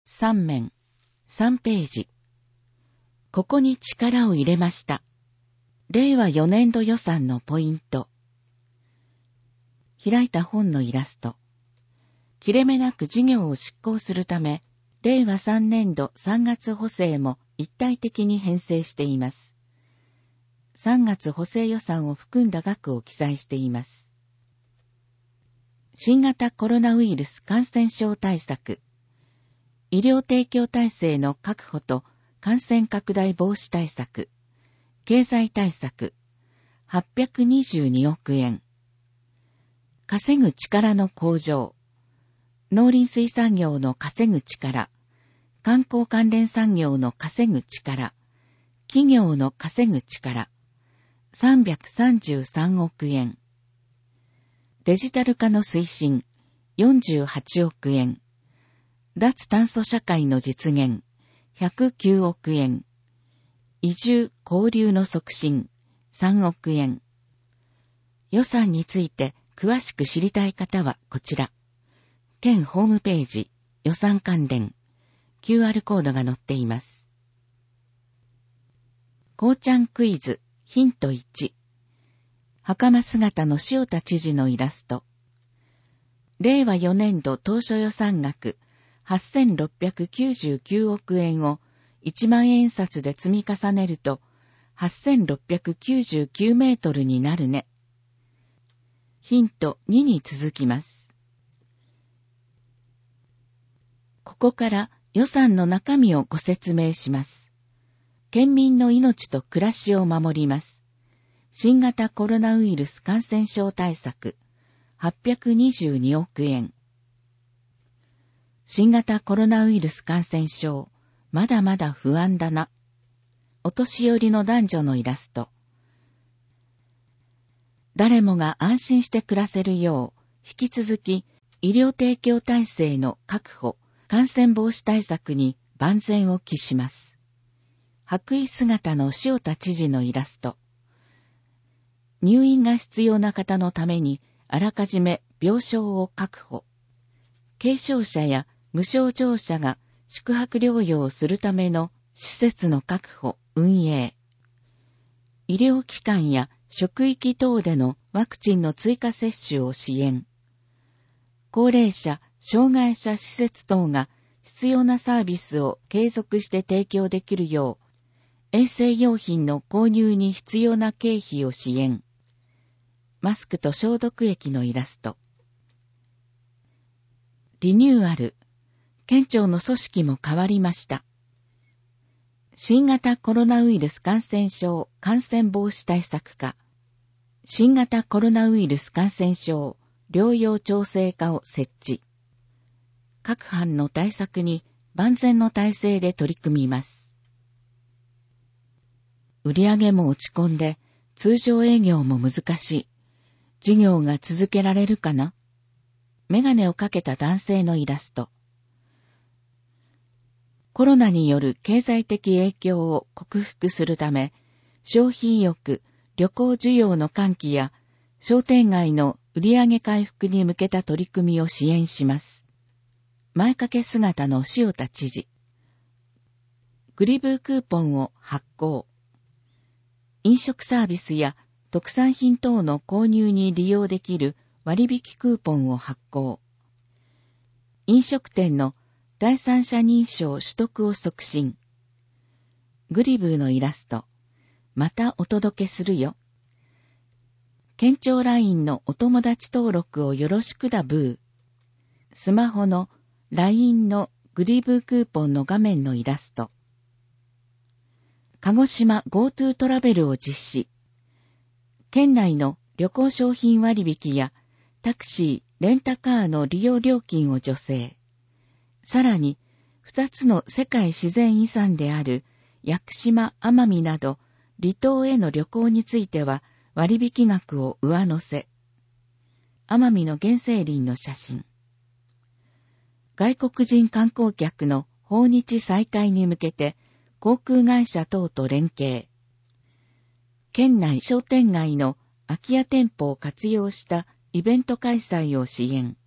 3面、3ページ。ここに力を入れました。令和4年度予算のポイント。開いた本のイラスト。切れ目なく事業を執行するため、令和3年度3月補正も一体的に編成しています。3月補正予算を含んだ額を記載しています。新型コロナウイルス感染症対策、医療提供体制の確保と感染拡大防止対策、経済対策、822億円。稼ぐ力の向上、農林水産業の稼ぐ力、観光関連産業の稼ぐ力、企業の稼ぐ力、333億円。デジタル化の推進、48億円。脱炭素社会の実現、109億円。移住・交流の促進、3億円。予算について詳しく知りたい方はこちら。県ホームページ、予算関連、QR コードが載っています。こうちゃんクイズ、ヒント1。袴姿の塩田知事のイラスト。令和4年度当初予算額8699億円を1万円札で積み重ねると8699メートルになるね。ヒント2に続きます。ここから予算の中身をご説明します。県民の命と暮らしを守ります。新型コロナウイルス感染症対策、822億円。新型コロナウイルス感染症、まだまだ不安だな。お年寄りの男女のイラスト。誰もが安心して暮らせるよう、引き続き医療提供体制の確保、感染防止対策に万全を期します。白衣姿の塩田知事のイラスト。入院が必要な方のためにあらかじめ病床を確保。軽症者や無症状者が宿泊療養をするための施設の確保、運営。医療機関や職域等でのワクチンの追加接種を支援。高齢者、障害者施設等が必要なサービスを継続して提供できるよう、衛生用品の購入に必要な経費を支援。マスクと消毒液のイラスト。リニューアル。県庁の組織も変わりました。新型コロナウイルス感染症感染防止対策課。新型コロナウイルス感染症療養調整課を設置。各班の対策に万全の体制で取り組みます。売上も落ち込んで通常営業も難しい。事業が続けられるかな？メガネをかけた男性のイラスト。コロナによる経済的影響を克服するため、消費意欲、旅行需要の喚起や商店街の売上回復に向けた取り組みを支援します。前掛け姿の塩田知事。グリブクーポンを発行。飲食サービスや特産品等の購入に利用できる割引クーポンを発行。飲食店の第三者認証取得を促進。グリブーのイラスト。またお届けするよ。県庁 LINE のお友達登録をよろしくだブー。スマホの LINE のグリブークーポンの画面のイラスト。鹿児島 GoTo トラベルを実施。県内の旅行商品割引やタクシー、レンタカーの利用料金を助成。さらに、2つの世界自然遺産である屋久島、奄美など離島への旅行については割引額を上乗せ。奄美の原生林の写真。外国人観光客の訪日再開に向けて航空会社等と連携。県内商店街の空き家店舗を活用したイベント開催を支援。